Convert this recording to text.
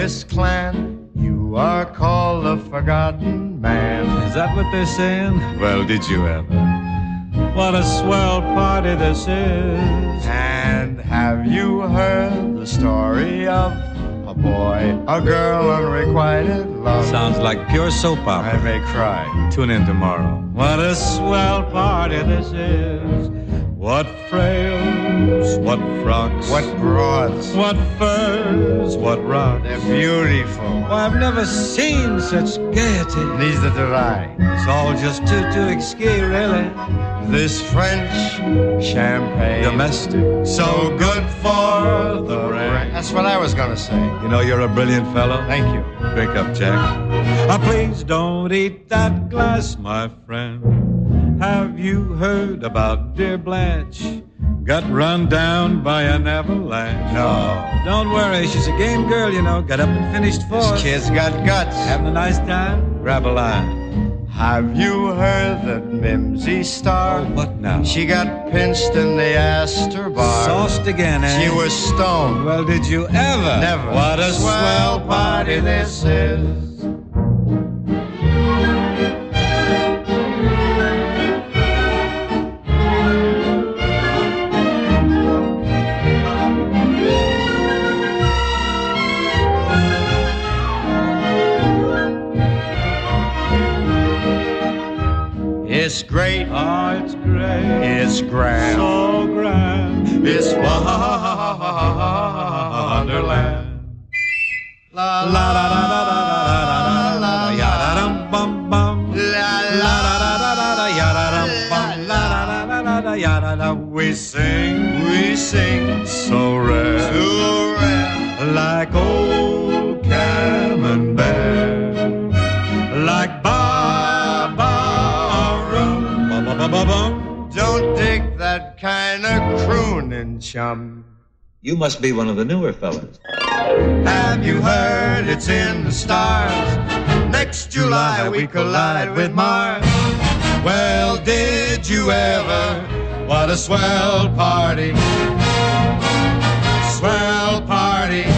Genghis Klan. You are called the Forgotten Man. Is that what they're saying? Well, did you ever? What a swell party this is. And have you heard the story of a boy, a girl, unrequited love? Sounds like pure soap opera. I may cry. Tune in tomorrow. What a swell party this is. What frails, what frocks, What broads, what furs, what rocks. they're beautiful. Oh, I've never seen such gaiety. Neither did I. It's all just too exquis, really. This French champagne, Domestic. so good for the brain. That's what I was gonna say. You know you're a brilliant fellow. Thank you. Drink up, Jack. Please don't eat that glass, my friend. Have you heard about dear Blanche? Got run down by an avalanche. No. Don't worry, she's a game girl, you know. Got up and finished fourth. This kid's got guts. Having a nice time? Grab a line. Have you heard that Mimsy Star? What now? She got pinched in the Astor bar. Sauced again, eh? She was stoned. Well, did you ever? Never. What a swell party this is. It's great. Oh, it's great. It's grand. So grand. It's Wonderland. La La da da da da da da da ya da dum bum bum. La La da da da da da ya da dum bum. La da da da da da ya da da. We sing so rare, so rare. like old Camembert, like Barbara. Ba-ba-ba-ba-bum. Don't dig that kind of crooning, chum. You must be one of the newer fellas. Have you heard it's in the stars? Next July we collide with Mars. Well, did you ever? What a swell party. Swell party.